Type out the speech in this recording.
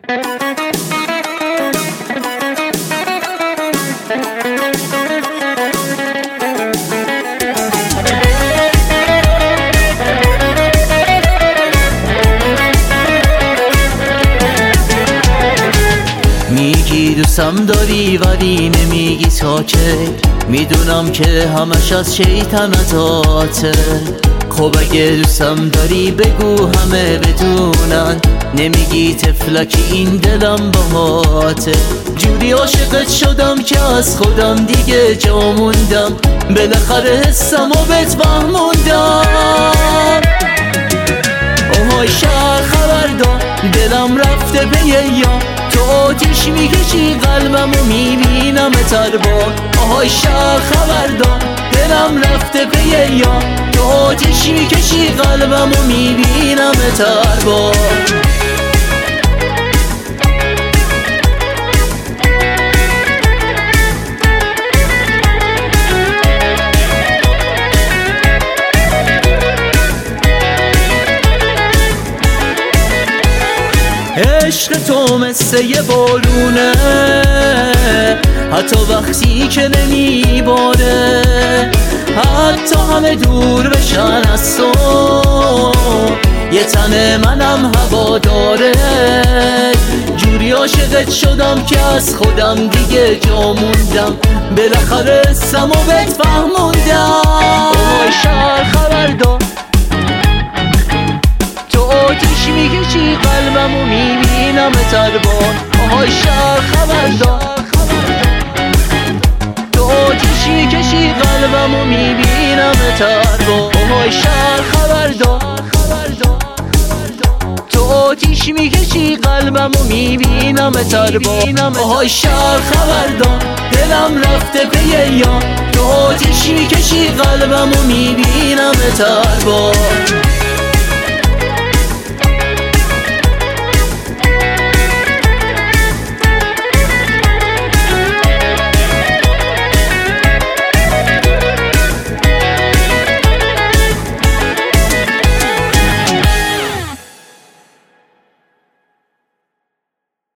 میگی دوستم داری ولی نمیگی تا کی. میدونم که همش از شیطنتاته. خب اگه دوستم داری بگو همه بدونن. نمیگی تفلکی این دلم باهاته. جوری عاشقت شدم که از خودم دیگه جا موندم. بالاخره حسم و بهت فهموندم. آهای شهر خبردار دلم رفته به یه یار. تو آتیش میکشی قلبمو میبینم تربار. آهای شهر خبردار دلم رفته به یه یار. تو آتیش میکشی قلبمو میبینم تربار. عشق تو مثل یه بالونه، حتی وقتی که نمیباره. حتی همه دور بشن از تو، یه تن منم هوا داره. جوری عاشقت شدم که از خودم دیگه جا موندم. بالاخره حسم و بهت فهموندم. آهای شهر خبردار آتیش میکشی قلبمو میبینم تربار. آهای شهر خبردار تو آتیش میکشی قلبمو میبینم تربار. آهای شهر خبردار تو آتیش میکشی قلبمو میبینم تربار. آهای شهر خبردار دلم رفته به یه یار. تو آتیش میکشی قلبمو میبینم تربار.